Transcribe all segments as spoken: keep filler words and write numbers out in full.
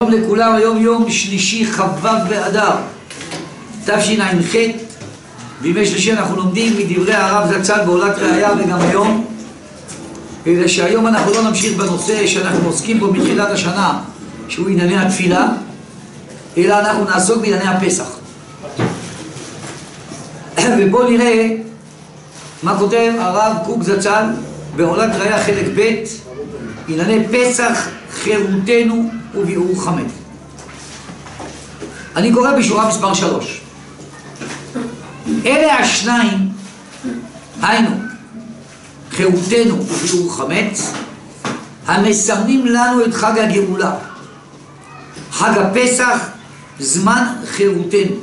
שלום לכולם, היום יום שלישי כ"ו באדר תשע"ח. בימי שלישי אנחנו לומדים מדברי הרב זצ"ל בעולת ראיה וגם היום, אלא שהיום אנחנו לא נמשיך בנושא שאנחנו עוסקים בו מתחילת השנה, שהוא ענייני התפילה, אלא אנחנו נעסוק בענייני הפסח. ובואו נראה מה כותב הרב קוק זצ"ל בעולת ראיה חלק ב', ענייני פסח, חירותנו וביעור חמץ. אני קורא בשורה מספר שלוש. אלה השניים, היינו חירותנו וביעור חמץ, המסמנים לנו את חג הגאולה, חג הפסח, זמן חירותנו.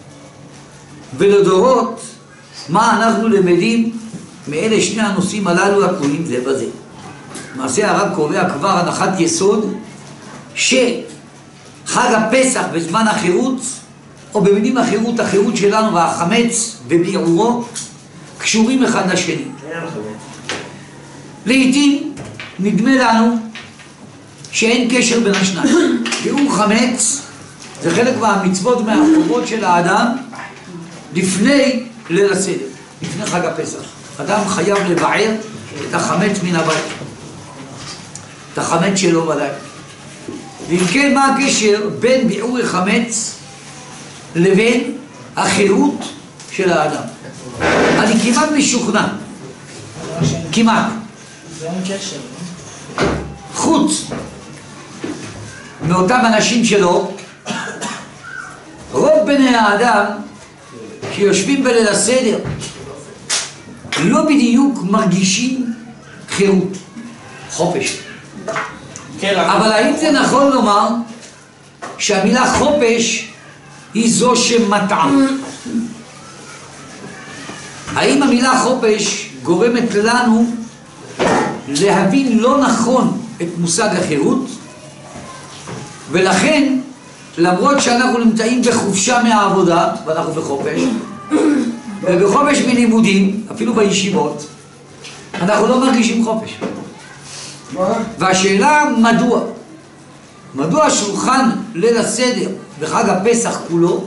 ולדורות מה אנחנו למדים מאלה שני הנושאים הללו הקבועים זה בזה. למעשה הרב קובע כבר הנחת יסוד שחג הפסח בזמן החירות, או במילים החירות, החירות שלנו והחמץ וביעורו קשורים אחד לשני. לעתים נדמה לנו שאין קשר בין השניים. ביעור חמץ זה חלק מהמצוות מהחובות של האדם לפני ליל הסדר, לפני חג הפסח. אדם חייב לבער את החמץ מן הבית, את החמץ שלו בלילה. ואם כן, מה הקשר בין ביעור החמץ לבין החירות של האדם? אני כמעט משוכנע, כמעט, זה אין קשר. חוץ מאותם אנשים שלו, רוב בני האדם שיושבים בליל הסדר לא בדיוק מרגישים חירות, חופש. אבל האם זה נכון לומר שהמילה חופש היא זו שמטעה? האם המילה חופש גורמת לנו להבין לא נכון את מושג החירות, ולכן למרות שאנחנו נמצאים בחופשה מהעבודה ואנחנו בחופש ובחופש מלימודים, אפילו בישיבות, אנחנו לא מרגישים חופש? והשאלה מדוע? מדוע שולחן ליל הסדר בחג הפסח כולו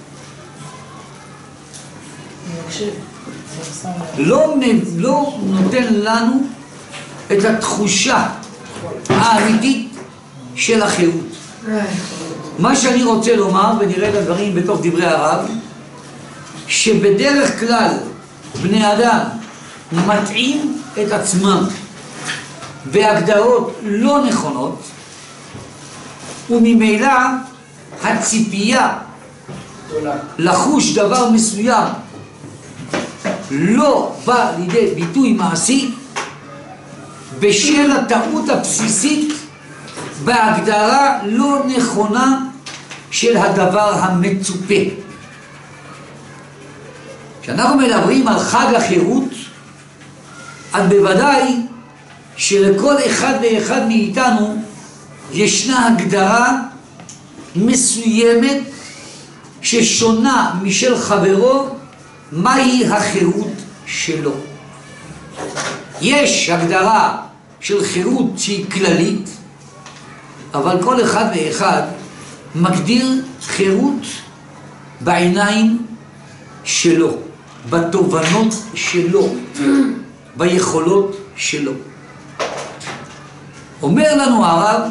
לא, לא נותן לנו את התחושה האמיתית של החירות? מה שאני רוצה לומר, ונראה את הדברים בתוך דברי הרב, שבדרך כלל בני אדם מטעים את עצמם בהגדרות לא נכונות, וממילא הציפייה לחוש דבר מסוים לא בא לידי ביטוי מעשי בשל הטעות הבסיסית בהגדרה לא נכונה של הדבר המצופה. כשאנחנו מדברים על חג החירות, אז בוודאי שלכל אחד ואחד מאיתנו ישנה הגדרה מסוימת ששונה משל חברו מהי החירות שלו. יש הגדרה של חירות שהיא כללית, אבל כל אחד ואחד מגדיר חירות בעיניים שלו, בתובנות שלו, ביכולות שלו. אומר לנו הרב,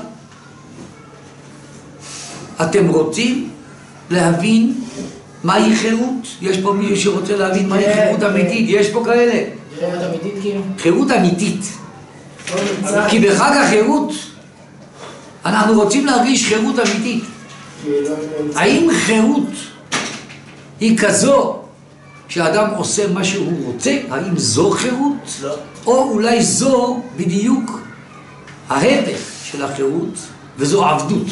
אתם רוצים להבין מהי חירות? יש פה מישהו שרוצה להבין מהי חירות אמיתית? יש פה כאלה? חירות אמיתית כאילו? חירות אמיתית. כי בחג החירות אנחנו רוצים להרגיש חירות אמיתית. האם חירות היא כזו שהאדם עושה מה שהוא רוצה? האם זו חירות? לא. או אולי זו בדיוק ההפך של החירות, וזו עבדות.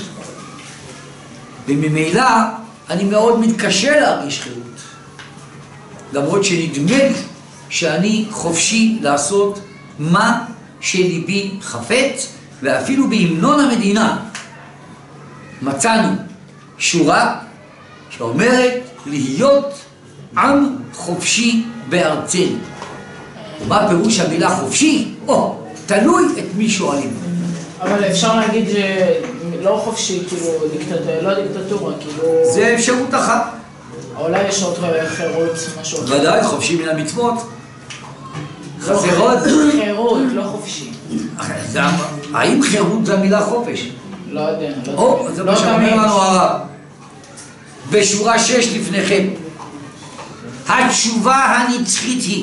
וממילא אני מאוד מתקשה להרגיש חירות, למרות שנדמה לי שאני חופשי לעשות מה שליבי חפץ. ואפילו בהמנון המדינה מצאנו שורה שאומרת להיות עם חופשי בארצנו. מה פירוש המילה חופשי? או, תלוי את מי שואלים. אבל אפשר להגיד לא חופשי, כאילו, דיקטטורה, לא דיקטטורה, כאילו... זה אפשרות אחת. אולי יש עוד חירות, משהו. ודאי, חופשי מן המצוות. חסרות? חירות, לא חופשי. האם חירות זה המילה חופש? לא יודע. או, זה מה שאומר לנו הרב. בשורה שש לפניכם. התשובה הנצחית היא.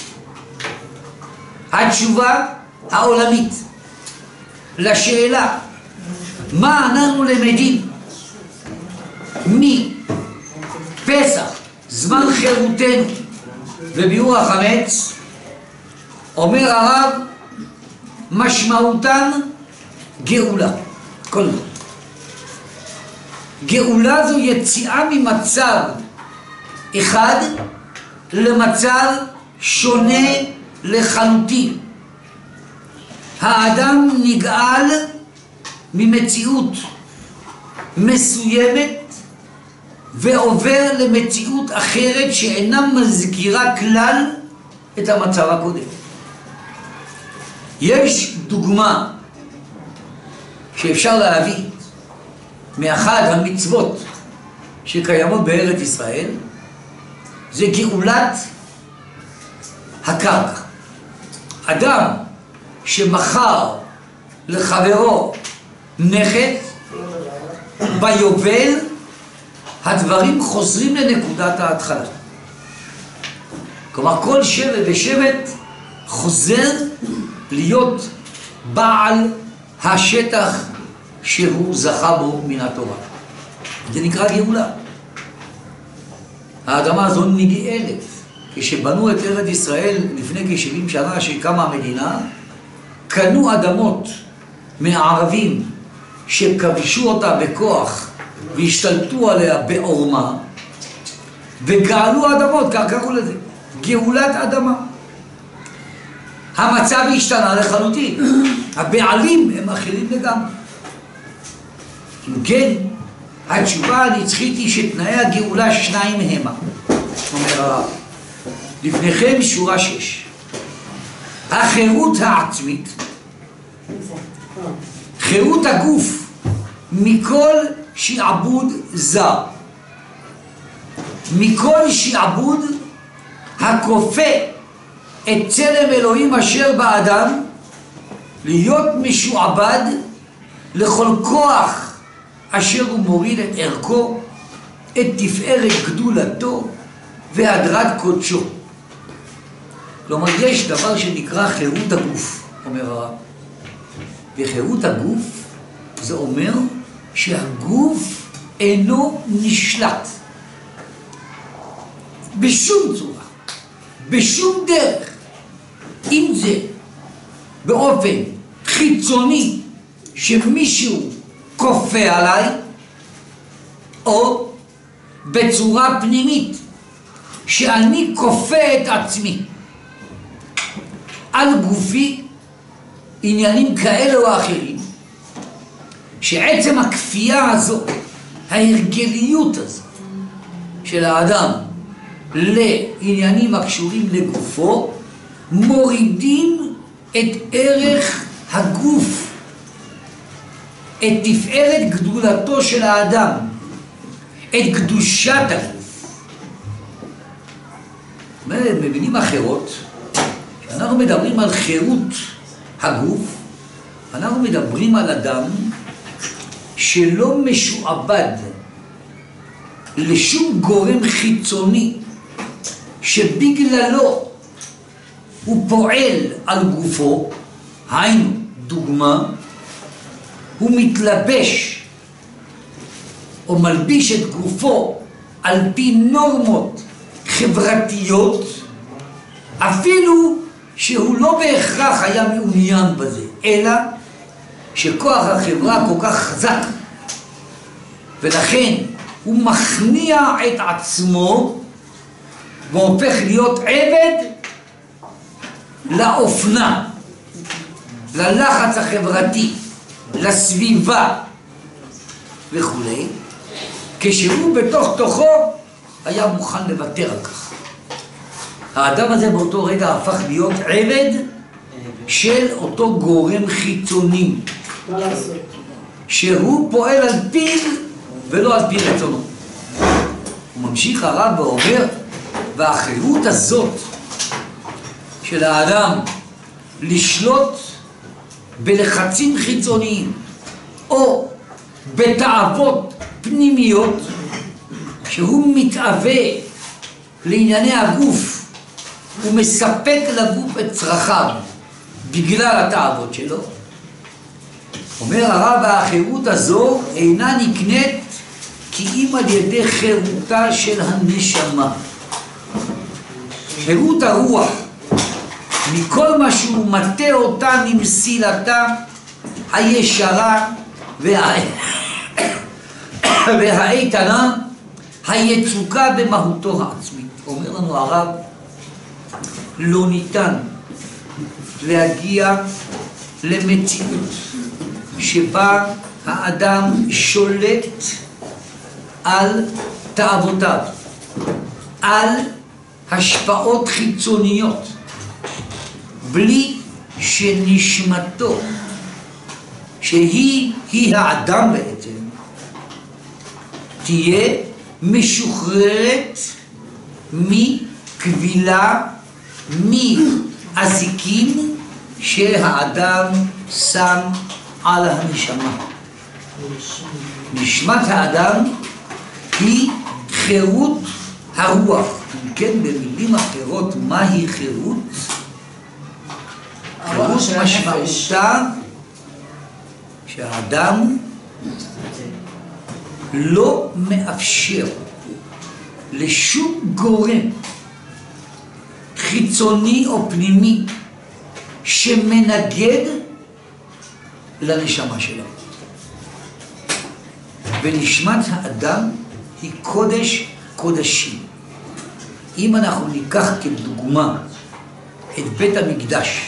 התשובה העולמית. לשאלה, מה אנחנו למדים מפסח, זמן חירותנו וביאור החמץ, אומר הרב, משמעותן גאולה. כל זאת. גאולה זו יציאה ממצב אחד למצב שונה לחלוטין. האדם נגאל ממציאות מסוימת ועובר למציאות אחרת שאינה מזכירה כלל את המצב הקודם. יש דוגמה שאפשר להביא מאחד המצוות שקיימות בארץ ישראל, זה גאולת הקרקע. אדם שמכר לחברו נכס ביובל, הדברים חוזרים לנקודת ההתחלה. כלומר, כל שבט ושבט חוזר להיות בעל השטח שהוא זכה בו מן התורה. זה נקרא גאולה. האדמה הזו נגאלת. כשבנו את ארץ ישראל לפני כ-שבעים שנה שקמה המדינה, קנו אדמות מהערבים שכבשו אותה בכוח והשתלטו עליה בעורמה, וגאלו אדמות, כך קראו לזה, גאולת אדמה. המצב השתנה לחלוטין, הבעלים הם אחרים לגמרי. אם כן, התשובה הנצחית היא שתנאי הגאולה שניים המה. אומר הרב, לפניכם שורה שש. החירות העצמית, חירות הגוף מכל שעבוד זר, מכל שעבוד הכופה את צלם אלוהים אשר באדם, להיות משועבד לכל כוח אשר הוא מוריד את ערכו, את תפארת גדולתו והדרת קודשו. כלומר, יש דבר שנקרא חירות הגוף, אומר הרב. וחירות הגוף זה אומר שהגוף אינו נשלט בשום צורה, בשום דרך, אם זה באופן חיצוני שמישהו כופה עליי, או בצורה פנימית שאני כופה את עצמי על גופי עניינים כאלה או אחרים, שעצם הכפייה הזאת, ההרגליות הזאת של האדם לעניינים הקשורים לגופו, מורידים את ערך הגוף, את תפארת גדולתו של האדם, את קדושת הגוף. במילים אחרות, כשאנחנו מדברים על חירות הגוף, אנחנו מדברים על אדם שלא משועבד לשום גורם חיצוני שבגללו הוא פועל על גופו. היינו, דוגמה, הוא מתלבש או מלביש את גופו על פי נורמות חברתיות, אפילו שהוא לא בהכרח היה מעוניין בזה, אלא שכוח החברה כל כך חזק, ולכן הוא מכניע את עצמו והופך להיות עבד לאופנה, ללחץ החברתי, לסביבה וכו', כשהוא בתוך תוכו היה מוכן לוותר על כך. האדם הזה באותו רגע הפך להיות עבד של אותו גורם חיצוני. מה לעשות? שהוא פועל על פיו ולא על פי רצונו. הוא ממשיך הרב ואומר, והחירות הזאת של האדם לשלוט בלחצים חיצוניים או בתאוות פנימיות, שהוא מתאווה לענייני הגוף ומספק לגוף את צרכיו בגלל התאוות שלו, אומר הרב, החירות הזו אינה נקנית כי אם על ידי חירותה של הנשמה. חירות הרוח מכל מה שהוא מטה אותה ממסילתה הישרה וה... והאיתנה היצוקה במהותו העצמית. אומר לנו הרב, לא ניתן להגיע למציאות שבה האדם שולט על תאוותיו, על השפעות חיצוניות, בלי שנשמתו, שהיא היא האדם בעצם, תהיה משוחררת מכבילה, מאזיקים שהאדם שם על הנשמה. נשמת האדם היא חירות הרוח. אם כן, במילים אחרות, מהי חירות? חירות משמעותה שהאדם לא מאפשר לשום גורם חיצוני או פנימי שמנגד לנשמה שלו. ונשמת האדם היא קודש קודשים. אם אנחנו ניקח כדוגמה את בית המקדש,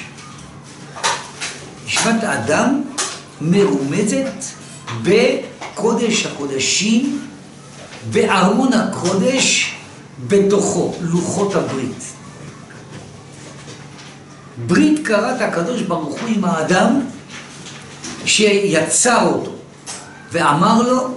נשמת האדם מרומזת בקודש הקודשים, בארון הקודש, בתוכו, לוחות הברית. ברית קראת הקדוש ברוך הוא עם האדם שיצר אותו ואמר לו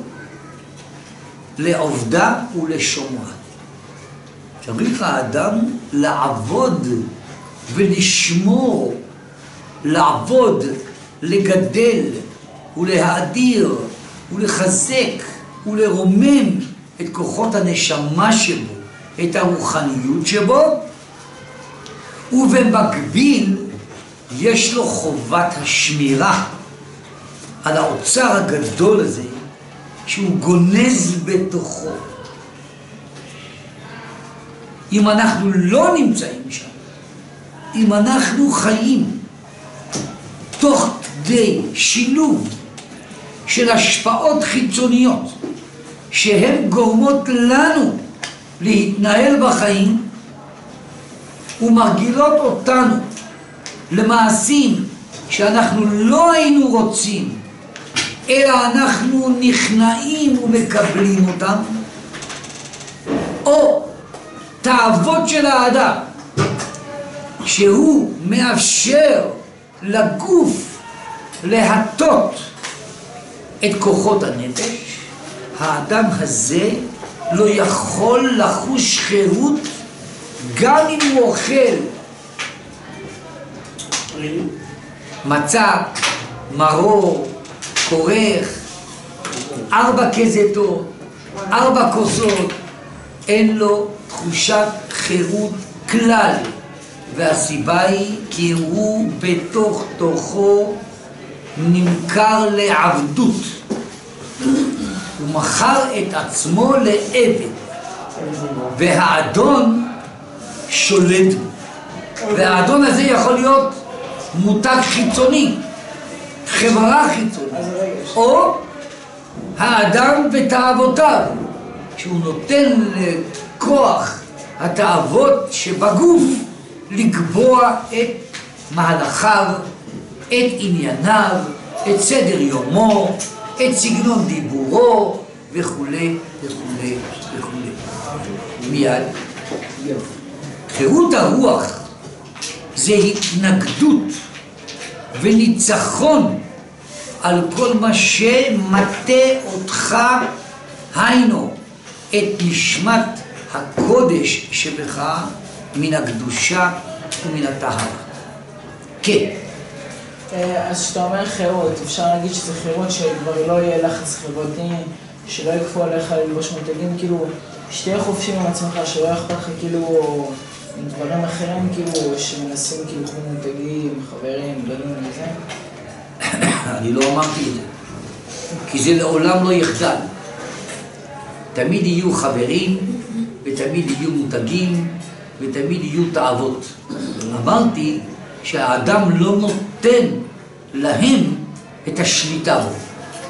לעובדה ולשומרה. צריך האדם לעבוד ולשמור, לעבוד, לגדל ולהאדיר ולחזק ולרומם את כוחות הנשמה שבו, את הרוחניות שבו, ובמקביל יש לו חובת השמירה על האוצר הגדול הזה שהוא גונז בתוכו. אם אנחנו לא נמצאים שם, אם אנחנו חיים תוך כדי שילוב של השפעות חיצוניות שהן גורמות לנו להתנהל בחיים ומרגילות אותנו למעשים שאנחנו לא היינו רוצים, אלא אנחנו נכנעים ומקבלים אותם, או תאוות של האדם שהוא מאפשר לגוף להטות את כוחות הנפש, האדם הזה לא יכול לחוש חירות גם אם הוא אוכל מצה, מרור, כורך, ארבע כזיתות, ארבע כוסות, אין לו תחושת חירות כלל. והסיבה היא כי הוא בתוך תוכו נמכר לעבדות. הוא מכר את עצמו לעבד, והאדון שולט. והאדון הזה יכול להיות מותג חיצוני, חברה חיצונית, או האדם בתאוותיו, שהוא נותן לכוח התאוות שבגוף לקבוע את מהלכיו, את ענייניו, את סדר יומו, את סגנון דיבורו וכו' וכו' וכו'. מיד חירות הרוח זה התנגדות וניצחון על כל מה שמטה אותך, היינו, את נשמת הקודש שבך מן הקדושה ומן הטהרה. כן. אז כשאתה אומר חירות, אפשר להגיד שזה חירות שכבר לא יהיה לחץ חברתי, שלא יקפו עליך ללבוש מותגים, כאילו, שתהיה חופשי עם עצמך, שלא אכפת לך כאילו עם דברים אחרים, כאילו, שמנסים כאילו כמו מותגים, חברים, בנים וזה? אני לא אמרתי את זה, כי זה לעולם לא יחדל. תמיד יהיו חברים, ותמיד יהיו מותגים, ותמיד יהיו תאוות. אמרתי שהאדם לא נותן להם את השליטה בו.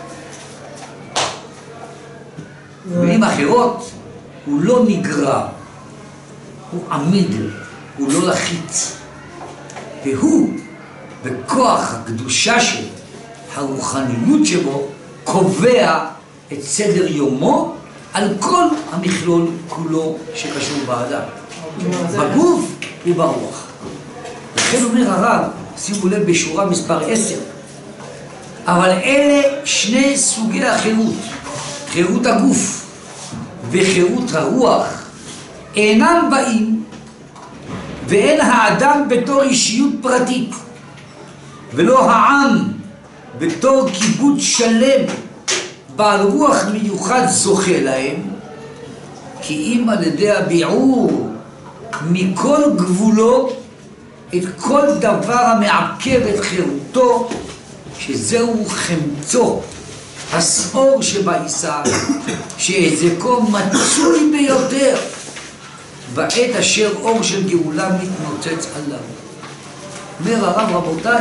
במילים אחרות, הוא לא נגרע, הוא עמיד, הוא לא לחיץ. והוא, בכוח הקדושה שלו, הרוחניות שבו, קובע את סדר יומו על כל המכלול כולו שקשור באדם. בגוף וברוח. לכן אומר הרב, שימו לב בשורה מספר עשר, אבל אלה שני סוגי החירות, חירות הגוף וחירות הרוח, אינם באים ואין האדם בתור אישיות פרטית, ולא העם בתור קיבוץ שלם בעל רוח מיוחד זוכה להם, כי אם על ידי הביעור מכל גבולו את כל דבר המעכב את חירותו, שזהו חמצו, הסעור שבעיסה, שהזקו מצוי ביותר, בעת אשר אור של גאולה מתנוצץ עליו. אומר הרב, רבותיי,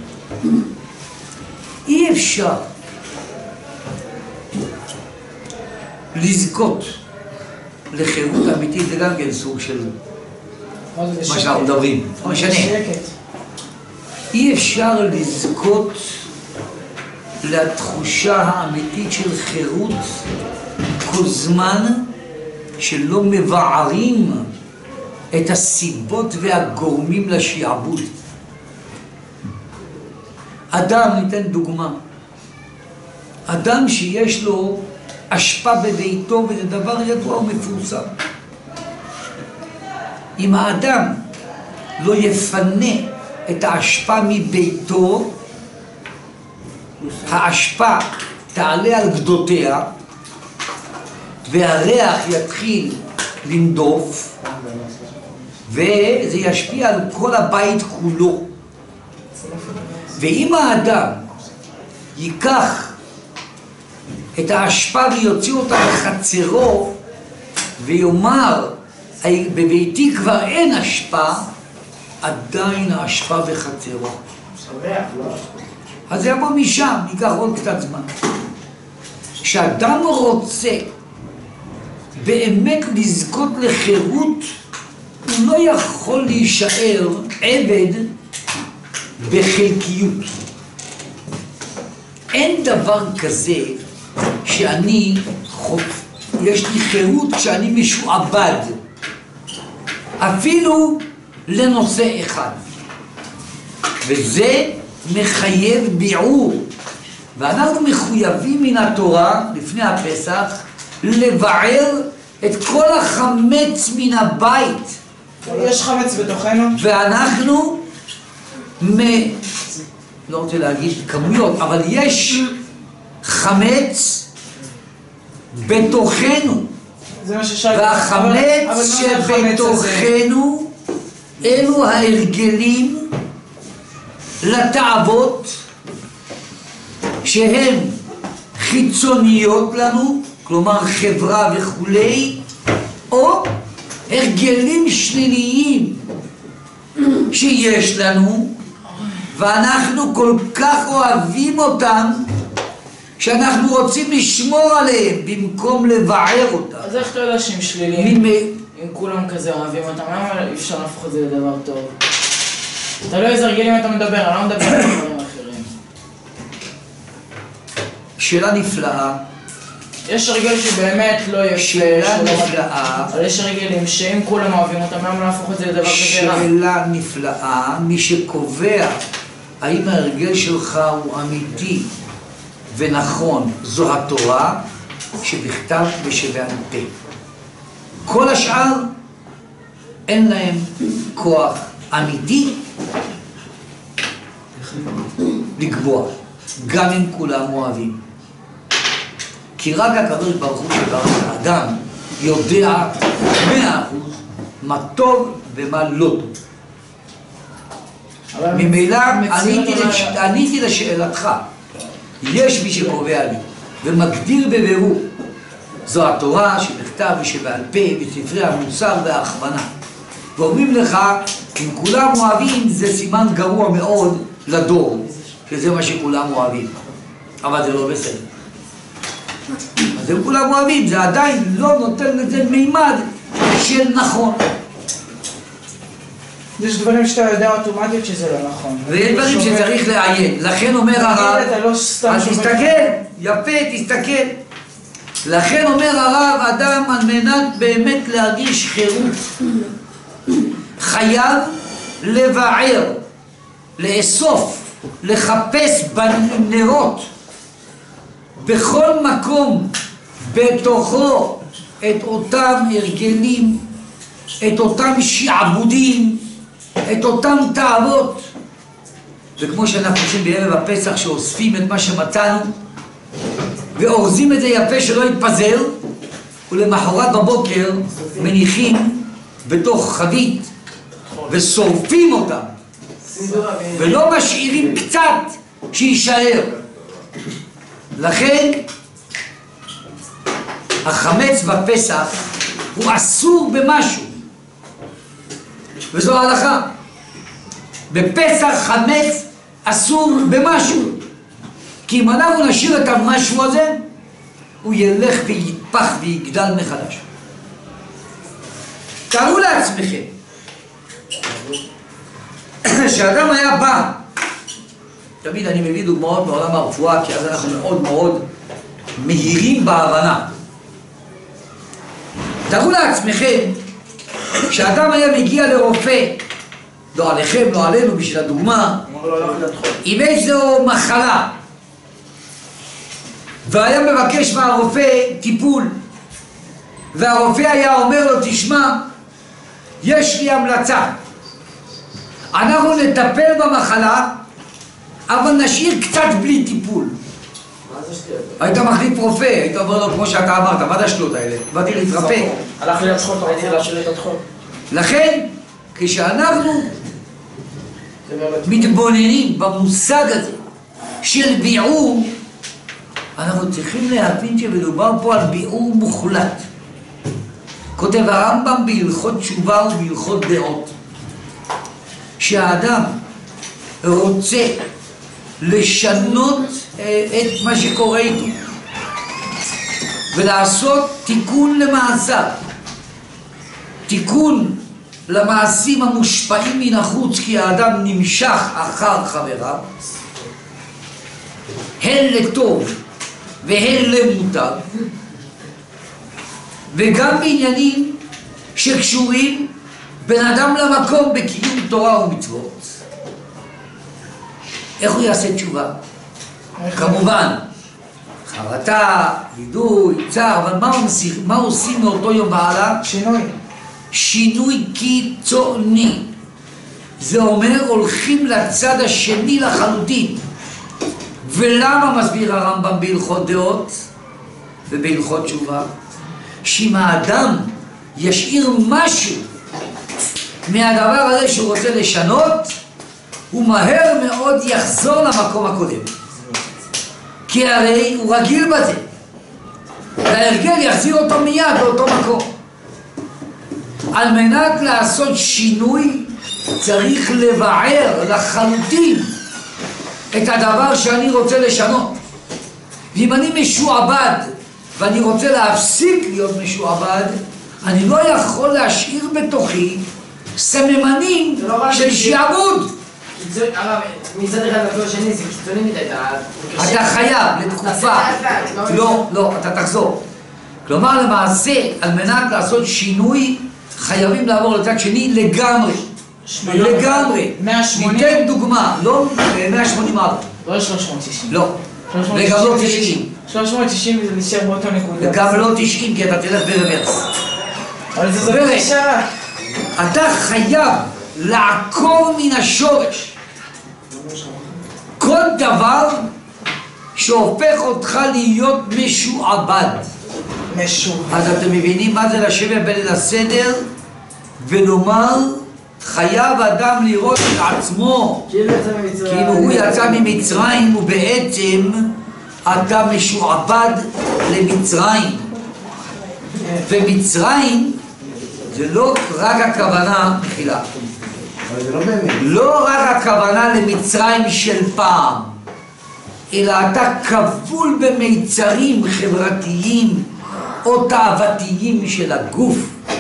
אי אפשר לזכות לחירות אמיתית, זה גם כן סוג של מה שאנחנו מדברים, לא משנה. אי אפשר לזכות לתחושה האמיתית של חירות כל זמן שלא מבערים את הסיבות והגורמים לשעבוד. אדם, ניתן דוגמה, אדם שיש לו אשפה בביתו, וזה דבר ידוע ומפורסם. אם האדם לא יפנה את האשפה מביתו, האשפה תעלה על גדותיה, והריח יתחיל לנדוף, וזה ישפיע על כל הבית כולו. ואם האדם ייקח את האשפה ויוציא אותה בחצרו ויאמר, בביתי כבר אין אשפה, עדיין האשפה בחצרו. אז זה יבוא משם, ייקח עוד קצת זמן. כשאדם רוצה באמת לזכות לחירות, הוא לא יכול להישאר עבד בחלקיות. אין דבר כזה שאני חופ... יש לי חירות כשאני משועבד אפילו לנושא אחד, וזה מחייב ביעור, ואנחנו מחויבים מן התורה לפני הפסח לבער את כל החמץ מן הבית. יש חמץ בתוכנו? ואנחנו מ... לא רוצה להגיד כמויות, אבל יש חמץ בתוכנו, והחמץ שבתוכנו אלו ההרגלים לתאוות שהן חיצוניות לנו, כלומר חברה וכולי, או הרגלים שליליים שיש לנו ואנחנו כל כך אוהבים אותם שאנחנו רוצים לשמור עליהם במקום לבער אותם. אז איך אתה יודע שהם שליליים? אם כולם כזה אוהבים אותם, למה אי אפשר להפוך את זה לדבר טוב? אתה לא איזה הרגלים אתה מדבר, אני לא מדבר על דברים אחרים. שאלה נפלאה. יש הרגל שבאמת לא יש... שאלה נפלאה. אבל יש הרגלים שאם כולם אוהבים אותם, למה להפוך את זה לדבר כזה רע? שאלה נפלאה. מי שקובע האם ההרגל שלך הוא אמיתי ונכון זו התורה שבכתב ושבעל פה. כל השאר אין להם כוח אמיתי לקבוע, גם אם כולם אוהבים. כי רק הקדוש ברוך הוא שברא את האדם יודע מאה אחוז מה טוב ומה לא טוב. ממילא עניתי לשאלתך, יש מי שקובע לי ומגדיר בבירור, זו התורה שבכתב ושבעל פה בספרי המוסר וההכוונה, ואומרים לך אם כולם אוהבים זה סימן גרוע מאוד לדור, שזה מה שכולם אוהבים, אבל זה לא בסדר. אז אם כולם אוהבים זה עדיין לא נותן לזה מימד של נכון. יש דברים שאתה יודע אוטומטית שזה לא נכון. ויש דברים שצריך לעיין. לכן אומר הרב, אז תסתכל, יפה, תסתכל. לכן אומר הרב, אדם על מנת באמת להרגיש חירות חייב לבער, לאסוף, לחפש בנרות בכל מקום בתוכו את אותם הרגלים, את אותם שעבודים, את אותם תאוות. וכמו שאנחנו עושים בערב הפסח שאוספים את מה שמצאנו ואורזים את זה יפה שלא יתפזר, ולמחרת בבוקר מניחים בתוך חבית ושורפים אותם ולא משאירים קצת שישאר. לכן החמץ בפסח הוא אסור במשהו, וזו ההלכה. בפסח חמץ אסור במשהו, כי אם אנחנו נשאיר את המשהו הזה הוא ילך ויתפח ויגדל מחדש. תארו לעצמכם שאדם היה בא, תמיד אני מביא דוגמאות בעולם הרפואה כי אז אנחנו מאוד מאוד מהירים בהבנה. תארו לעצמכם שאדם היה מגיע לרופא, לא עליכם, לא עלינו, בשביל הדוגמה, עם איזו מחלה, והיה מבקש מהרופא טיפול, והרופא היה אומר לו, תשמע, יש לי המלצה, אנחנו נטפל במחלה אבל נשאיר קצת בלי טיפול. היית מחליף רופא, היית אומר לו כמו שאתה אמרת, מה זה השטויות האלה? באתי להתרפא. הלך לי לדחות, רציתי להשאיר את הדחות. לכן, כשאנחנו מתבוננים במושג הזה של ביעור, אנחנו צריכים להבין שמדובר פה על ביעור מוחלט. כותב הרמב"ם בהלכות תשובה ובהלכות דעות, שהאדם רוצה לשנות את מה שקורה איתו ולעשות תיקון למעשיו, תיקון למעשים המושפעים מן החוץ, כי האדם נמשך אחר חבריו, הן לטוב והן למוטב, וגם בעניינים שקשורים בין אדם למקום בקיום תורה ומצוות. איך הוא יעשה תשובה? כמובן, חרטה, וידוי, צער, אבל מה, מה עושים מאותו יום והלאה? שינוי. שינוי קיצוני. זה אומר הולכים לצד השני לחלוטין. ולמה מסביר הרמב"ם בהלכות דעות ובהלכות תשובה? שאם האדם ישאיר משהו מהדבר הזה שהוא רוצה לשנות, הוא מהר מאוד יחזור למקום הקודם, כי הרי הוא רגיל בזה, וההרגל יחזיר אותו מיד לאותו מקום. על מנת לעשות שינוי צריך לבער לחלוטין את הדבר שאני רוצה לשנות. ואם אני משועבד ואני רוצה להפסיק להיות משועבד, אני לא יכול להשאיר בתוכי סממנים של שעבוד. הרב, מצד אחד לצד השני זה קיצוני מדי, אתה חייב לתקופה, לא, לא, אתה תחזור. כלומר למעשה, על מנת לעשות שינוי חייבים לעבור לצד שני לגמרי, לגמרי. ניתן דוגמה, לא מאה ושמונים מעלות, לא שלוש מאות שישים. לא, וגם לא תשעים. שלוש מאות תשעים זה נשאר באותו נקודה. וגם לא תשעים, כי אתה תלך ברוורס. אבל זה זאת נשארה. אתה חייב לעקור מן השורש כל דבר שהופך אותך להיות משועבד. משועבד. אז אתם מבינים מה זה לשבת בליל הסדר ולומר חייב אדם לראות את עצמו כאילו הוא יצא ממצרים ובעצם אתה משועבד למצרים. ומצרים זה לא רק הכוונה, מחילה, לא רק הכוונה למצרים של פעם, אלא אתה כבול במיצרים חברתיים או תאוותיים של הגוף.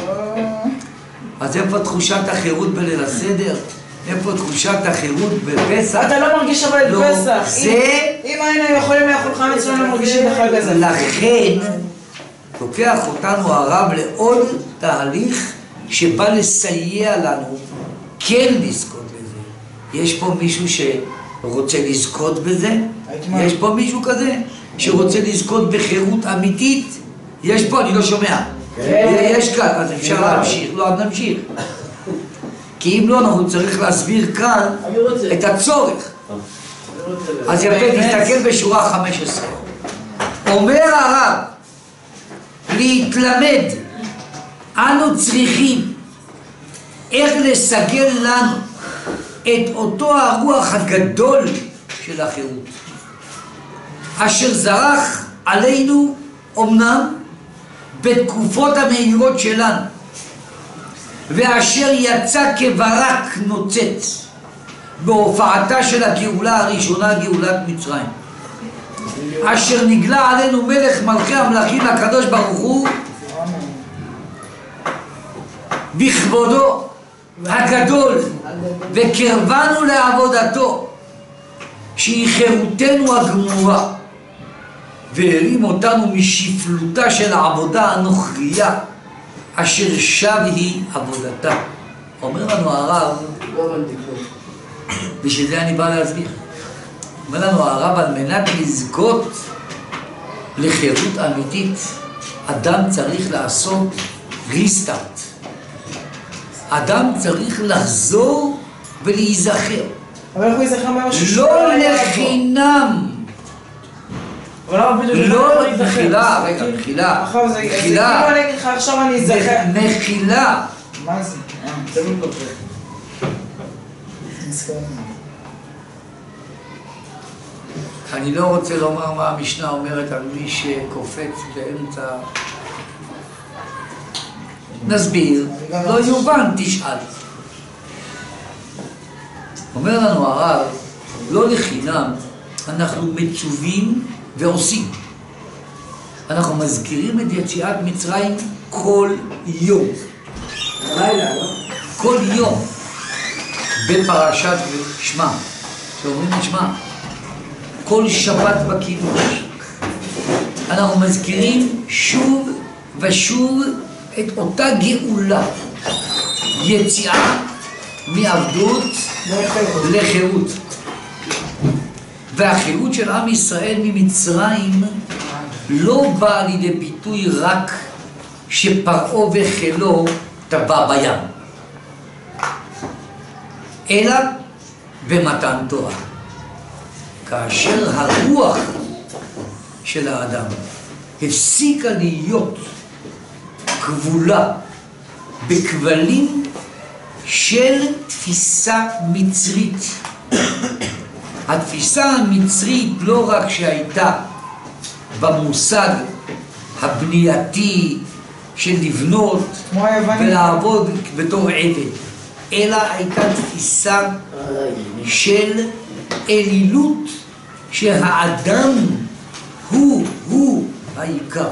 אז איפה תחושת החירות בליל הסדר? איפה תחושת החירות בפסח? אתה לא מרגיש אבל את לא, פסח. זה... אם היינו יכולים לאכול חמץ לא מרגישים בחג הזה. לכן לוקח אותנו הרב לעוד תהליך שבא לסייע לנו כן לזכות בזה. יש פה מישהו שרוצה לזכות בזה? יש פה מישהו כזה שרוצה לזכות בחירות אמיתית? יש פה, אני לא שומע. יש כאן, אז אפשר להמשיך. לא, אז נמשיך. כי אם לא, אנחנו צריך להסביר כאן את הצורך. אז יפה, תסתכל בשורה חמש עשרה. אומר הרב, להתלמד, אנו צריכים איך לסגל לנו את אותו הרוח הגדול של החירות, אשר זרח עלינו אומנם בתקופות המהירות שלנו, ואשר יצא כברק נוצץ בהופעתה של הגאולה הראשונה, גאולת מצרים, אשר נגלה עלינו מלך מלכי המלכים הקדוש ברוך הוא בכבודו הגדול וקרבנו לעבודתו שהיא חירותנו הגמורה, והרים אותנו משפלותה של העבודה הנוכריה אשר שב היא עבודתה. אומר לנו הרב, בשביל זה אני בא להסביר, אומר לנו הרב, על מנת לזכות לחירות אמיתית אדם צריך לעשות ריסטארט. אדם צריך לחזור ולהיזכר. אבל איך הוא ייזכר משהו לא לחינם. לא, מחילה, רגע, מחילה. מחילה. אני אגיד לך עכשיו אני אזכר. מחילה. מה זה? תמיד לא פרק. אני לא רוצה לומר מה המשנה אומרת על מי שקופץ באמצע. נסביר, לא יובן, תשאל. אומר לנו הרב, לא לחינם, אנחנו מצווים ועושים. אנחנו מזכירים את יציאת מצרים כל יום. כל יום. בפרשת שמע, שאומרים שמע, כל שבת בקידוש. אנחנו מזכירים שוב ושוב את אותה גאולה, יציאה מעבדות לחירות. והחירות של עם ישראל ממצרים לא באה לידי ביטוי רק שפרעה וחילו טבע בים, אלא במתן תורה. כאשר הרוח של האדם הפסיקה להיות כבולה בכבלים של תפיסה מצרית. התפיסה המצרית לא רק שהייתה במושג הבנייתי של לבנות ולעבוד בתור עבד, אלא הייתה תפיסה של אלילות שהאדם הוא, הוא העיקר.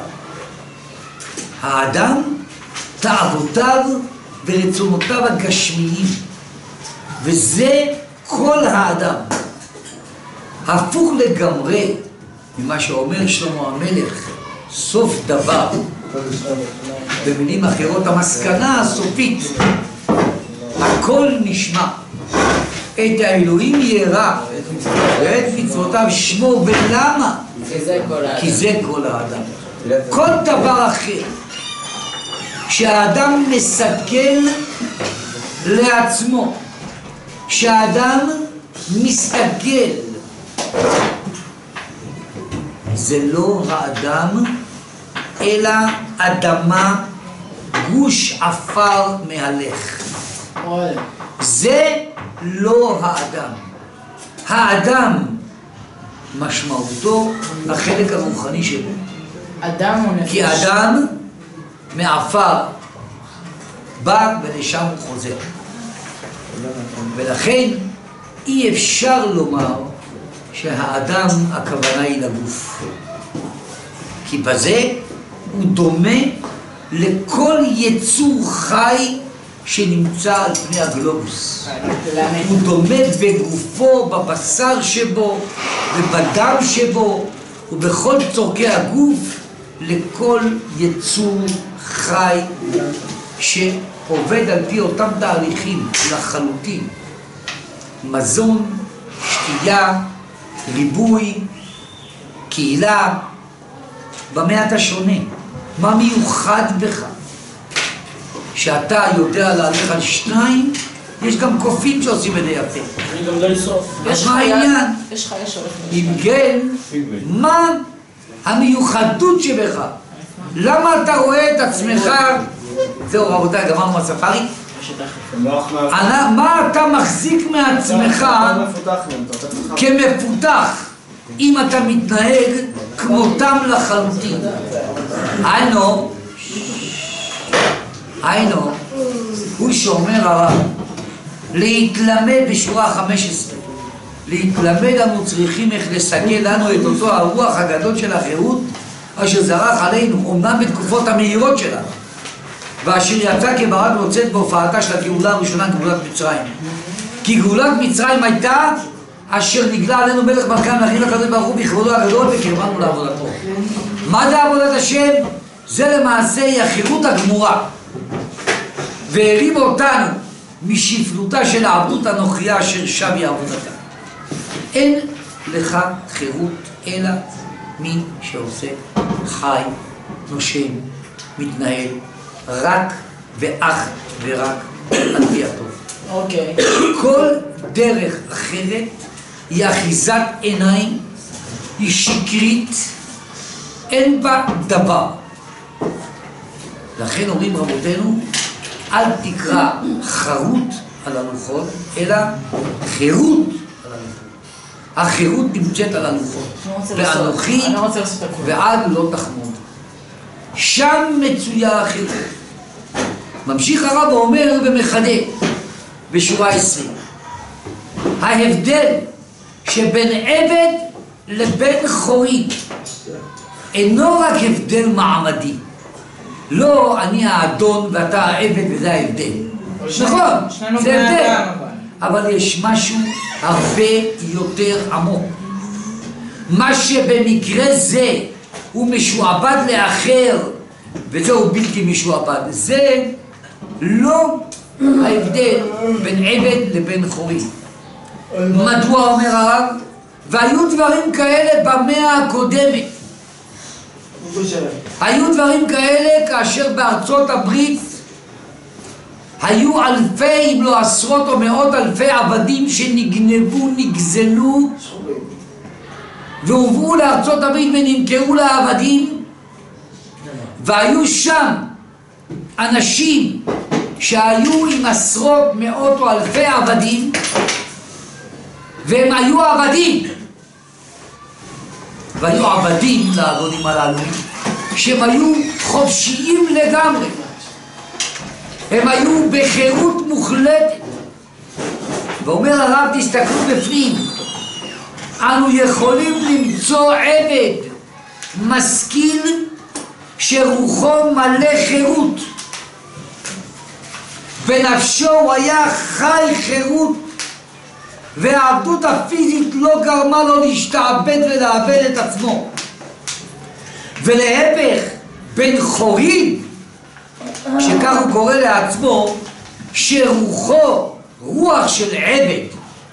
האדם, תאוותיו ורצונותיו הגשמיים, וזה כל האדם. הפוך לגמרי ממה שאומר שלמה המלך, סוף דבר. במילים אחרות, המסקנה הסופית, הכל נשמע. את האלוהים ירא ואת מצוותיו שמו. ולמה? כי זה כל האדם. כל דבר אחר שהאדם מסתכל לעצמו, שהאדם מסתכל, זה לא האדם אלא אדמה, גוש עפר מהלך. זה לא האדם. האדם משמעותו החלק הרוחני שלו. אדם הוא נפש. כי האדם מעפר בא ולשם הוא חוזר. ולכן אי אפשר לומר שהאדם הכוונה היא לגוף. כי בזה הוא דומה לכל יצור חי שנמצא על פני הגלובוס. הוא דומה בגופו, בבשר שבו, ובדם שבו, ובכל צורכי הגוף לכל יצור חי שעובד על פי אותם תהליכים לחלוטין. מזון, שתייה, ריבוי, קהילה. במה אתה שונה? מה מיוחד בך? שאתה יודע להלך על שניים, יש גם קופים שעושים את זה יפה. אני גם לא לשרוף. אז מה העניין? יש חיה שהולך אם כן, מה המיוחדות שבך? למה אתה רואה את עצמך? זהו רבותיי, גמרנו מהספארי. מה אתה מחזיק מעצמך כמפותח אם אתה מתנהג כמותם לחלוטין? היינו, היינו, הוא שאומר הרב, להתלמד בשורה חמש עשרה. להתלמד אנו צריכים איך לסגל לנו את אותו הרוח הגדול של החירות אשר זרח עלינו, אמנם בתקופות המהירות שלנו, ואשר יצא כברד נוצאת בהופעתה של הגאולה הראשונה, גאולת מצרים. כי גאולת מצרים הייתה אשר נגלה עלינו מלך מלכי המלכים הקדוש ברוך הוא בכבודו הגדול וקרבנו לעבודתו. מה זה עבודת השם? זה למעשה החירות הגמורה, והרים אותנו משפלותה של העבדות הנוכריה אשר שבי עבודתה. אין לך חירות אלא מי שעושה, חי, נושם, מתנהל רק ואך ורק על פי הטוב. אוקיי. כל דרך אחרת היא אחיזת עיניים, היא שקרית, אין בה דבר. לכן אומרים רבותינו, אל תקרא חרות על הלוחות, אלא חירות על הלוחות. החירות נמצאת על הלוחות. ואנוכי ועד לא תחמוד. שם מצויה החירות. ממשיך הרב ואומר ומחדד בשורה עשרים. ההבדל שבין עבד לבין חורי אינו רק הבדל מעמדי. לא אני האדון ואתה העבד וזה ההבדל. נכון, זה הבדל. אבל יש משהו הרבה יותר עמוק. מה שבמקרה זה הוא משועבד לאחר וזהו בלתי משועבד. זה לא ההבדל בין עבד לבין חורי. מדוע אומר הרב? והיו דברים כאלה במאה הקודמת. היו דברים כאלה כאשר בארצות הברית היו אלפי אם לא עשרות או מאות אלפי עבדים שנגנבו, נגזלו והובאו לארצות הברית ונמכרו לעבדים, והיו שם אנשים שהיו עם עשרות, מאות או אלפי עבדים והם היו עבדים, והיו עבדים לעבדים הללו שהם היו חופשיים לגמרי, הם היו בחירות מוחלטת. ואומר הרב, תסתכלו בפנים, אנו יכולים למצוא עבד משכיל שרוחו מלא חירות, בנפשו הוא היה חי חירות, והעבדות הפיזית לא גרמה לו להשתעבד ולאבד את עצמו. ולהפך, בן חורי, שכך הוא קורא לעצמו, שרוחו רוח של עבד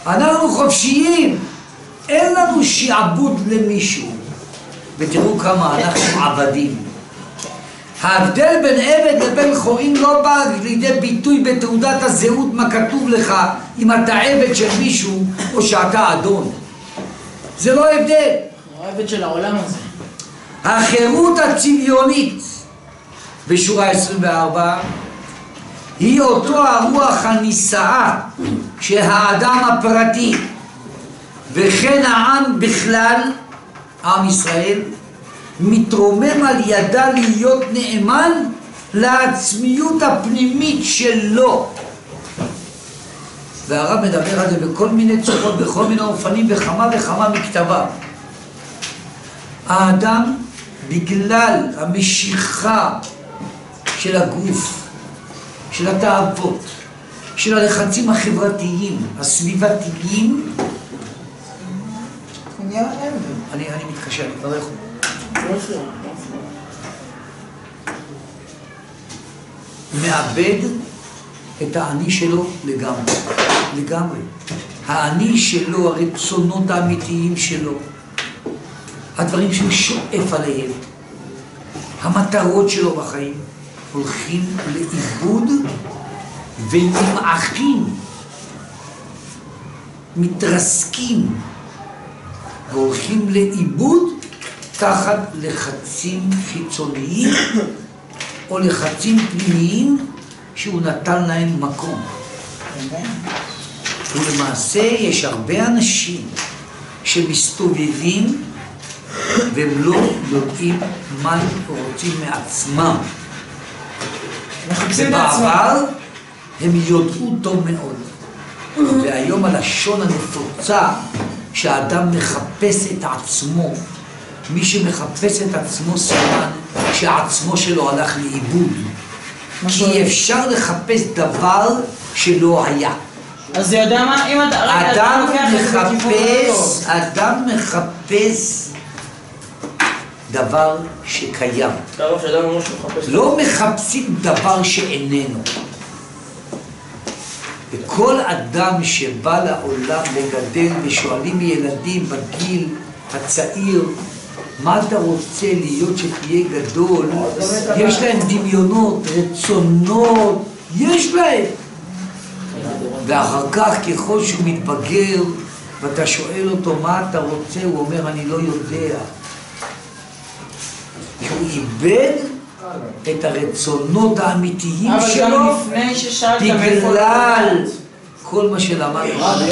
אנחנו חופשיים, אין לנו שעבוד למישהו. ותראו כמה אנחנו עבדים. ההבדל בין עבד לבין חורין לא בא לידי ביטוי בתעודת הזהות מה כתוב לך אם אתה עבד של מישהו או שאתה אדון. זה לא הבדל. הוא עבד של העולם הזה. החירות הצביונית בשורה עשרים וארבע היא אותו הרוח הנישאה של האדם הפרטי וכן העם בכלל, עם ישראל, מתרומם על ידה להיות נאמן לעצמיות הפנימית שלו. והרב מדבר על זה בכל מיני צורות, בכל מיני אופנים, וכמה וכמה מכתביו. האדם, בגלל המשיכה של הגוף, של התאוות, של הלחצים החברתיים, הסביבתיים, הוא נהיה עבד. אני, אני מתקשר, אני מברך אותו. מאבד את האני שלו לגמרי, לגמרי. האני שלו, הרצונות האמיתיים שלו, הדברים שהוא שואף עליהם, המטרות שלו בחיים, הולכים לאיבוד ונמעכים, מתרסקים והולכים לאיבוד תחת לחצים חיצוניים או לחצים פנימיים שהוא נתן להם מקום. ולמעשה יש הרבה אנשים שמסתובבים והם לא יודעים מה הם רוצים מעצמם. ובעבר הם יודעו טוב מאוד. והיום הלשון הנפוצה שהאדם מחפש את עצמו, מי שמחפש את עצמו סימן שהעצמו שלו הלך לאיבוד. כי אי אפשר לחפש דבר שלא היה. אז זה יודע מה? אם אתה... אדם מחפש, אדם מחפש דבר שקיים. לא מחפשים דבר שאיננו. וכל אדם שבא לעולם לגדל ושואלים ילדים בגיל הצעיר מה אתה רוצה להיות שתהיה גדול, יש להם דמיונות, רצונות, יש להם. ואחר כך ככל שהוא מתבגר ואתה שואל אותו מה אתה רוצה, הוא אומר אני לא יודע. שהוא איבד את הרצונות האמיתיים שלו בגלל כל מה שלמד.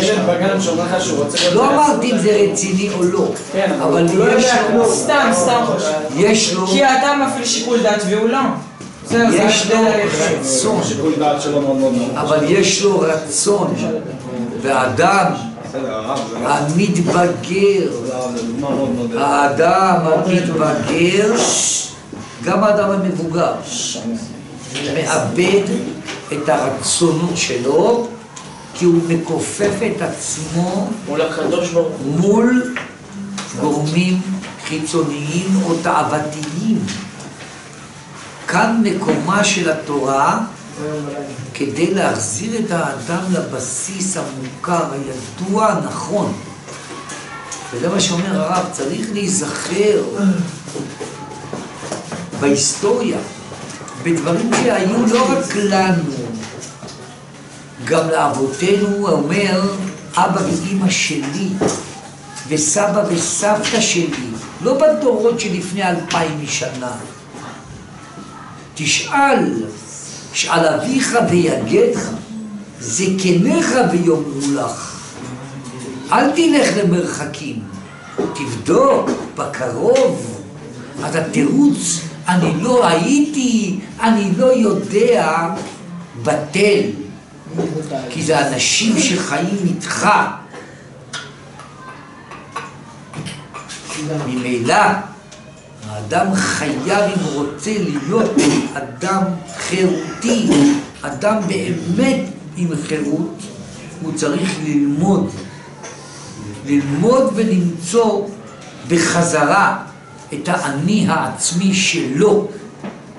לא אמרתי אם זה רציני או לא, אבל יש לו... סתם, סתם חושב. יש לו... כי אתה מפעיל שיקול דעת והוא לא. יש לו רצון, אבל יש לו רצון, והאדם המתבגר, האדם המתבגר, גם האדם המבוגר, מאבד את הרצונות שלו, כי הוא מכופף את עצמו מול גורמים חיצוניים או תאוותיים. כאן מקומה של התורה כדי להחזיר את האדם לבסיס המוכר, הידוע, הנכון. וזה מה שאומר הרב, צריך להיזכר בהיסטוריה, בדברים שהיו לא רק לנו, גם לאבותינו. אומר אבא ואמא שלי וסבא וסבתא שלי, לא בדורות שלפני אלפיים שנה. תשאל, שאל אביך ויגדך, זקניך ויאמרו לך. אל תלך למרחקים, תבדוק בקרוב. אתה תירוץ, אני לא הייתי, אני לא יודע, בטל. כי זה אנשים שחיים איתך. ממילא, האדם חייב, אם הוא רוצה להיות אדם חירותי, אדם באמת עם חירות, הוא צריך ללמוד. ללמוד ולמצוא בחזרה את האני העצמי שלו.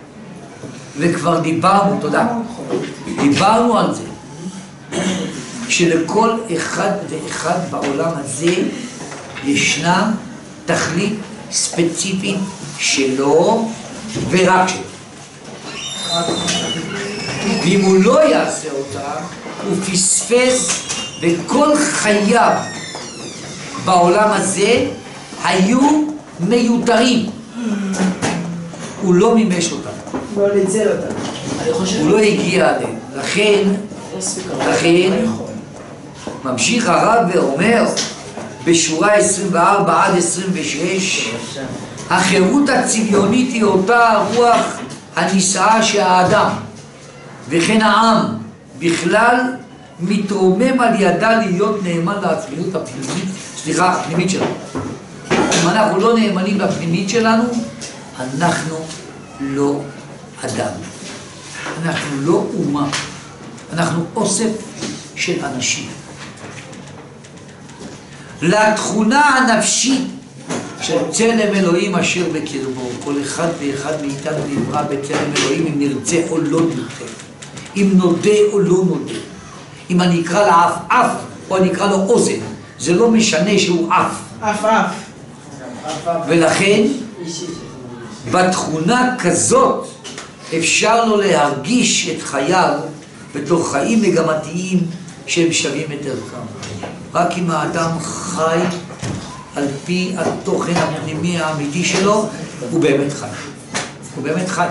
וכבר דיברנו, תודה, דיברנו על זה, שלכל אחד ואחד בעולם הזה ישנה תכלית ספציפית שלו ורק שלו. ואם הוא לא יעשה אותה, הוא פספס, וכל חייו בעולם הזה היו מיותרים. הוא לא מימש אותה. הוא לא ניצל אותה. הוא לא הגיע עליהם. לכן, לכן, ממשיך הרב ואומר בשורה עשרים וארבע עד עשרים ושש, החירות הצביונית היא אותה הרוח הנישאה שהאדם וכן העם בכלל מתרומם על ידה להיות נאמן לעצמיות הפנימית, סליחה, הפנימית שלנו. אם אנחנו לא נאמנים לפנימית שלנו, אנחנו לא אדם. אנחנו לא אומה. אנחנו אוסף של אנשים. לתכונה הנפשית של צלם אלוהים אשר בקרבו, כל אחד ואחד מאיתנו נברא בצלם אלוהים, אם נרצה או לא נרצה, אם נודה או לא נודה, אם אני אקרא לאף אף או אני אקרא לו אוזן, זה לא משנה שהוא אף. אף אף. ולכן בתכונה כזאת אפשר לו להרגיש את חייו בתוך חיים מגמתיים שהם שווים את ערכם. רק אם האדם חי על פי התוכן הפנימי האמיתי שלו, הוא באמת חי. הוא באמת חי.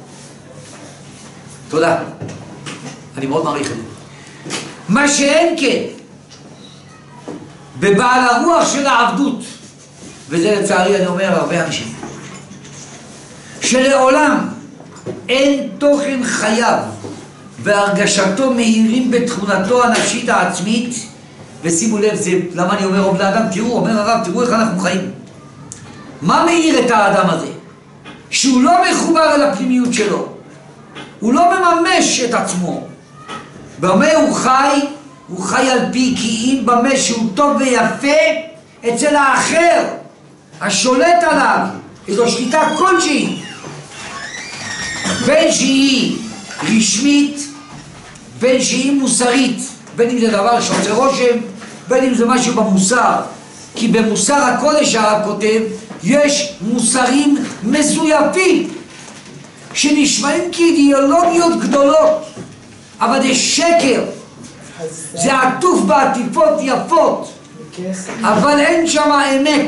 תודה. אני מאוד מעריך את זה. מה שאין כן, בבעל הרוח של העבדות, וזה לצערי אני אומר הרבה אנשים, שלעולם אין תוכן חייו והרגשתו מהירים בתכונתו הנפשית העצמית, ושימו לב, זה למה אני אומר רוב לאדם, תראו, אומר הרב, תראו איך אנחנו חיים. מה מאיר את האדם הזה? שהוא לא מחובר אל הפנימיות שלו, הוא לא מממש את עצמו. במה הוא חי? הוא חי על פי כי אם במה שהוא טוב ויפה אצל האחר, השולט עליו, יש לו שליטה כלשהי, בין שהיא רשמית, בין שהיא מוסרית, בין אם זה דבר שעושה רושם, בין אם זה משהו במוסר. כי במוסר הקודש הרב כותב, יש מוסרים מזויפים שנשמעים כאידיאולוגיות גדולות, אבל זה שקר, זה עטוף בעטיפות יפות, אבל אין שם אמת.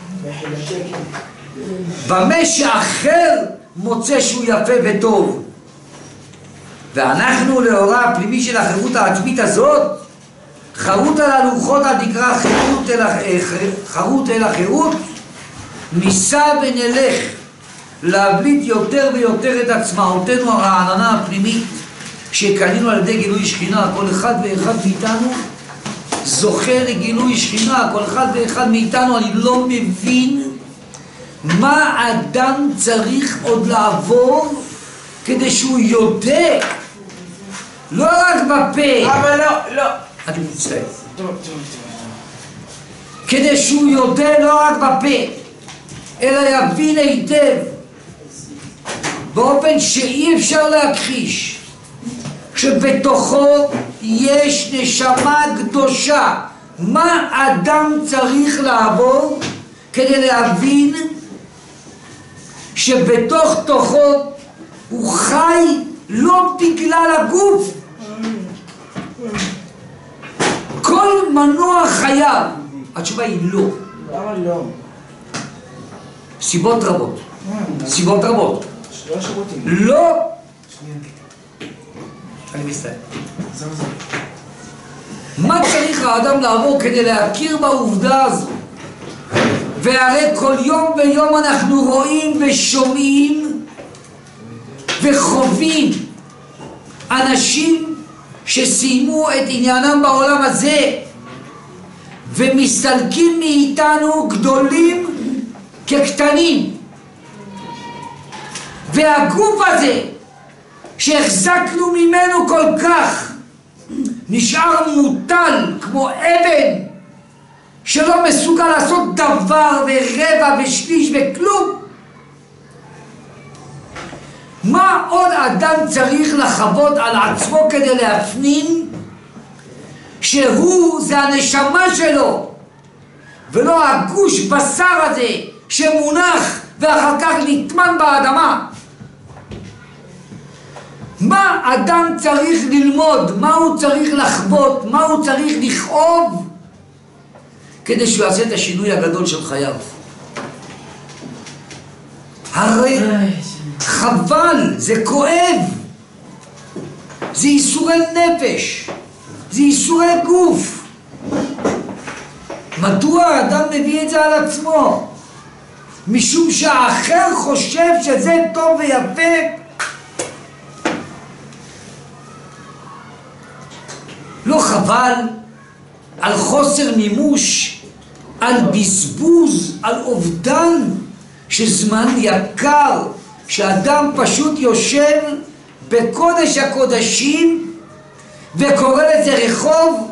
במה שאחר מוצא שהוא יפה וטוב, ואנחנו לאורה הפנימי של החירות העצמית הזאת, חרות על הלוחות התקרא חירות אל, חרות אל החירות, ניסה ונלך להבליט יותר ויותר את עצמאותנו הרעננה הפנימית שקנינו על ידי גילוי שכינה. כל אחד ואחד מאיתנו זוכה לגילוי שכינה, כל אחד ואחד מאיתנו. אני לא מבין מה אדם צריך עוד לעבור כדי שהוא יודע, לא רק בפה, אבל לא, לא. אני מצטער, טוב, טוב, טוב. כדי שהוא יודע לא רק בפה, אלא יבין היטב באופן שאי אפשר להכחיש שבתוכו יש נשמה קדושה. מה אדם צריך לעבור כדי להבין שבתוך תוכו הוא חי לא בגלל הגוף? כל מנוע חייו. התשובה היא לא. למה לא? סיבות רבות. סיבות רבות. שלוש שירותים. לא. אני מסתכל. מה צריך האדם לעבור כדי להכיר בעובדה הזו? והרי כל יום ויום אנחנו רואים ושומעים וחווים אנשים שסיימו את עניינם בעולם הזה ומסתלקים מאיתנו גדולים כקטנים, והגוף הזה שהחזקנו ממנו כל כך נשאר מוטל כמו אבן שלא מסוגל לעשות דבר ורבע ושליש וכלום. מה עוד אדם צריך לחוות על עצמו כדי להפנים שהוא זה הנשמה שלו, ולא הגוש בשר הזה שמונח ואחר כך נטמן באדמה. מה אדם צריך ללמוד? מה הוא צריך לחוות? מה הוא צריך לכאוב כדי שהוא יעשה את השינוי הגדול של חייו? הרי חבל, זה כואב, זה ייסורי נפש, זה ייסורי גוף. מדוע האדם מביא את זה על עצמו? משום שהאחר חושב שזה טוב ויפה. לא חבל על חוסר מימוש, על בזבוז, על אובדן של זמן יקר, שאדם פשוט יושב בקודש הקודשים וקורא לזה רחוב?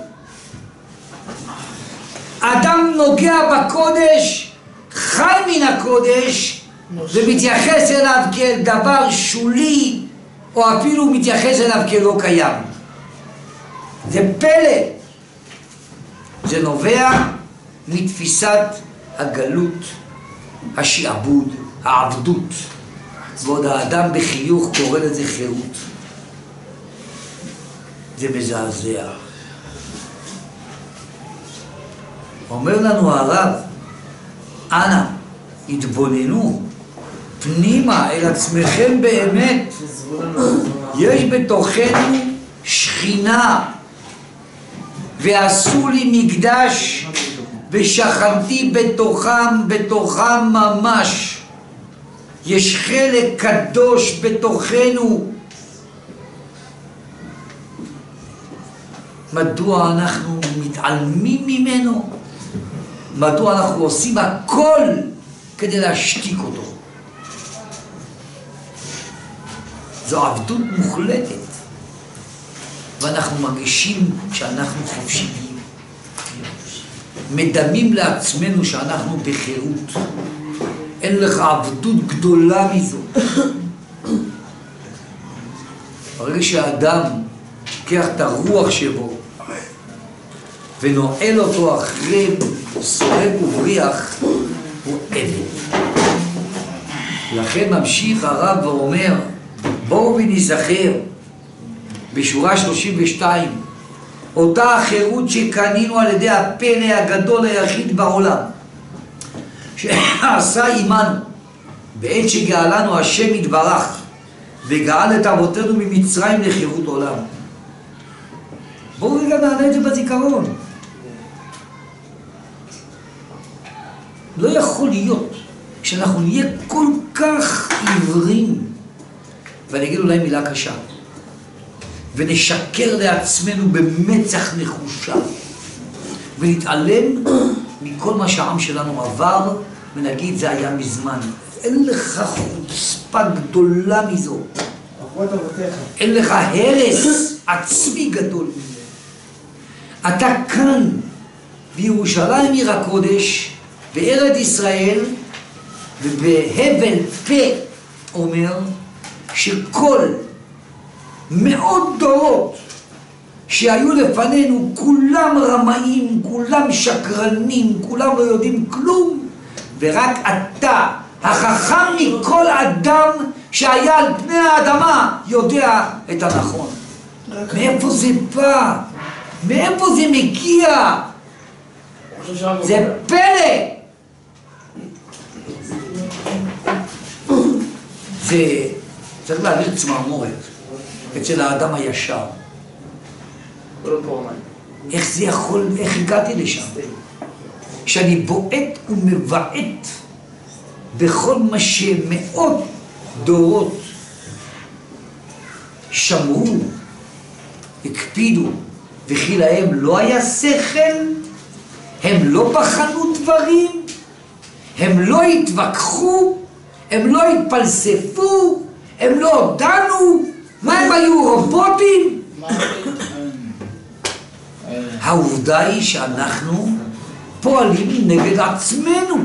אדם נוגע בקודש, חי מן הקודש ומתייחס אליו כאל דבר שולי, או אפילו מתייחס אליו כלא קיים. זה פלא. זה נובע מתפיסת הגלות, השעבוד, העבדות. ועוד האדם בחיוך קורא לזה חירות. זה מזעזע. אומר לנו הרב, אנא, התבוננו פנימה אל עצמכם באמת. יש בתוכנו שכינה, ועשו לי מקדש ושכנתי בתוכם, בתוכם ממש. יש חלק קדוש בתוכנו. מדוע אנחנו מתעלמים ממנו? מדוע אנחנו עושים הכל כדי להשתיק אותו? זו עבדות מוחלטת, ואנחנו מרגישים שאנחנו חופשיים, מדמים לעצמנו שאנחנו בחירות. אין לך עבדות גדולה מזו. ברגע שהאדם לוקח את הרוח שבו ונועל אותו אחרי סורק ובריח, הוא עבד. לכן ממשיך הרב ואומר, בואו ונזכר בשורה שלושים ושתיים, אותה החירות שקנינו על ידי הפלא הגדול היחיד בעולם שעשה עמנו בעת שגאלנו השם יתברך וגאל את אבותינו ממצרים לחירות עולם. בואו רגע נעלה את זה בזיכרון. לא יכול להיות שאנחנו נהיה כל כך עיוורים, ואני אגיד אולי מילה קשה, ונשקר לעצמנו במצח נחושה ונתעלם מכל מה שהעם שלנו עבר ונגיד זה היה מזמן. אין לך חוצפה גדולה מזו, אין לך הרס עצמי גדול מזה. אתה כאן בירושלים עיר הקודש, בארץ ישראל, ובהבל פה אומר שכל מאות דורות שהיו לפנינו כולם רמאים, כולם שקרנים, כולם לא יודעים כלום, ורק אתה, החכם מכל אדם שהיה על פני האדמה, יודע את הנכון. מאיפה זה בא? מאיפה זה מגיע? זה פלא. זה צריך להעביר צמרמורת אצל האדם הישר. איך זה יכול, איך הגעתי לשם? שאני בועט ומבעט בכל מה שמאות דורות שמרו, הקפידו, וכי להם לא היה שכל, הם לא בחנו דברים, הם לא התווכחו, הם לא התפלספו, הם לא דנו, מה הם היו, רובוטים? העובדה היא שאנחנו פועלים נגד עצמנו,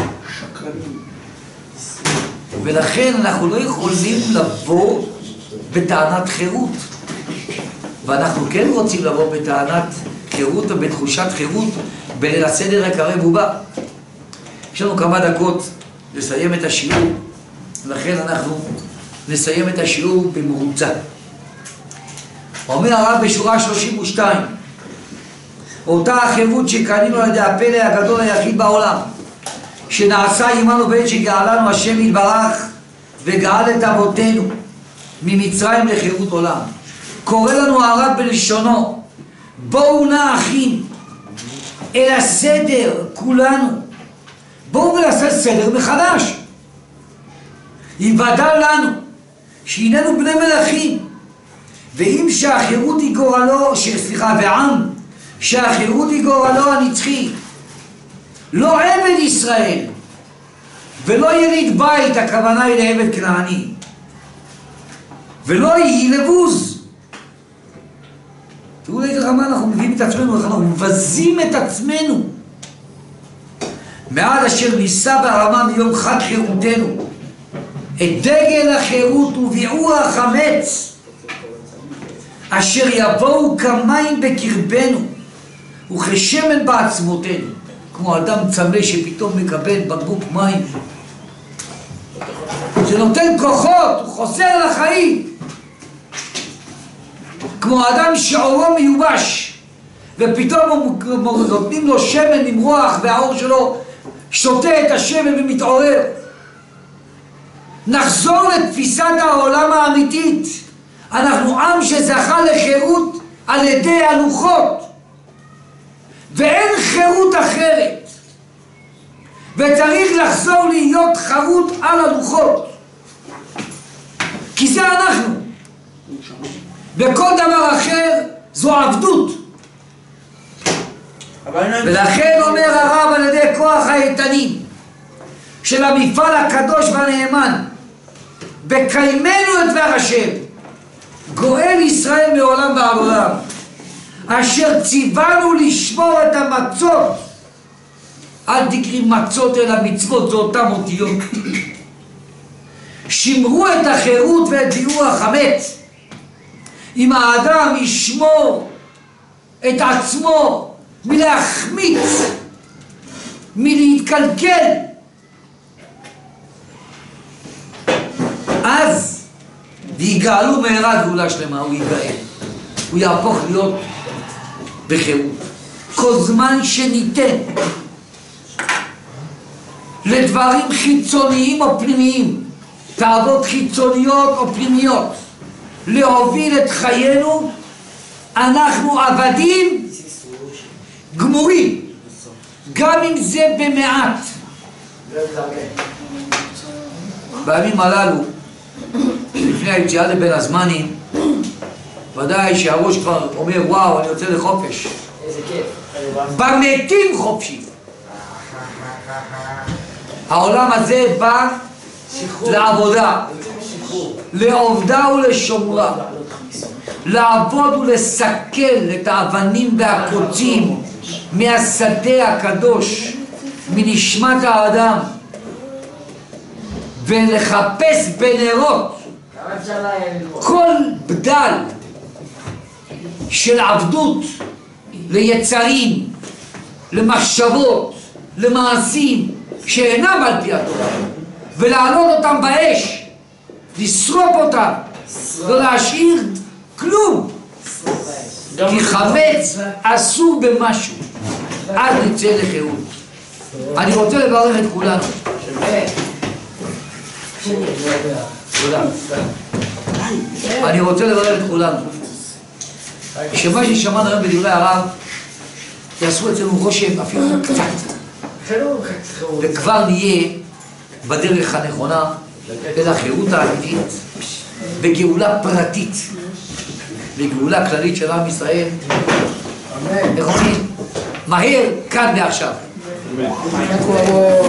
ולכן אנחנו לא יכולים לבוא בטענת חירות, ואנחנו כן רוצים לבוא בטענת חירות ובתחושת חירות בליל הסדר הקרב ובא. יש לנו כמה דקות לסיים את השיעור, לכן אנחנו נסיים את השיעור במרוצה. אומר הרב בשורה שלושים ושתיים, אותה החירות שקנינו על ידי הפלא הגדול היחיד בעולם, שנעשה עמנו בעת שגאלנו השם יתברך וגאל את אבותינו ממצרים לחירות עולם. קורא לנו הרב בלשונו, בואו נא אחים אל הסדר כולנו, בואו נעשה סדר מחדש. יוודע לנו שהננו בני מלכים, ואם שהחירות היא גורלו, סליחה, ועם שהחירות היא גורלו הנצחי, לא עבד ישראל ולא יליד בית, הכוונה היא לעבד כנעני, ולא יהי לבוז. תראו לי כמה אנחנו מביאים את עצמנו, אנחנו מבזים את עצמנו מעד אשר נישא ברמה מיום חג חירותנו את דגל החירות וביעור החמץ אשר יבואו כמים בקרבנו וכשמן בעצמותינו, כמו אדם צמא שפתאום מקבל בקבוק מים שנותן כוחות, הוא חוזר לחיים, כמו אדם שעורו מיובש ופתאום נותנים לו שמן למרוח והעור שלו שותה את השמן ומתעורר. נחזור לתפיסת העולם האמיתית. אנחנו עם שזכה לחירות על ידי הלוחות, ואין חירות אחרת, וצריך לחזור להיות חרות על הלוחות, כי זה אנחנו, וכל דבר אחר זו עבדות. ולכן אומר הרב על ידי כוח האיתנים של המפעל הקדוש והנאמן בקיימנו את דבר השם גואל ישראל מעולם ועד עולם, אשר ציוונו לשמור את המצות. אל תקראי מצות אלא מצוות, זה אותם אותיות. שמרו את החירות ואת ביעור החמץ. אם האדם ישמור את עצמו מלהחמיץ, מלהתקלקל, אז ויגאלו מהרה גאולה שלמה, הוא יגאל, הוא יהפוך להיות בחירות. כל זמן שניתן לדברים חיצוניים או פנימיים, תאוות חיצוניות או פנימיות, להוביל את חיינו, אנחנו עבדים גמורים, גם אם זה במעט. בימים הללו לפני היציאה לבין הזמנים, ודאי שהראש כבר אומר וואו אני יוצא לחופש. איזה כיף. במתים חופשי. העולם הזה בא לעבודה, לעובדה ולשומרה, לעבוד ולסכל את האבנים והקוצים מהשדה הקדוש, מנשמת האדם, ולחפש בנרות כל בדל של עבדות ליצרים, למחשבות, למעשים שאינם על פי התורה, ולהעלות אותם באש, לשרוף אותם, לא להשאיר כלום, כי חמץ אסור במשהו, אז נצא לחירות. אני רוצה לברך את כולנו. תודה. אני רוצה לברך את כולנו שמה ששמענו היום בדברי הרב יעשו אצלנו רושם אפילו קצת, וכבר נהיה בדרך הנכונה אל החירות האמיתית בגאולה פרטית לגאולה כללית של עם ישראל. איך אומרים? מהר, כאן ועכשיו.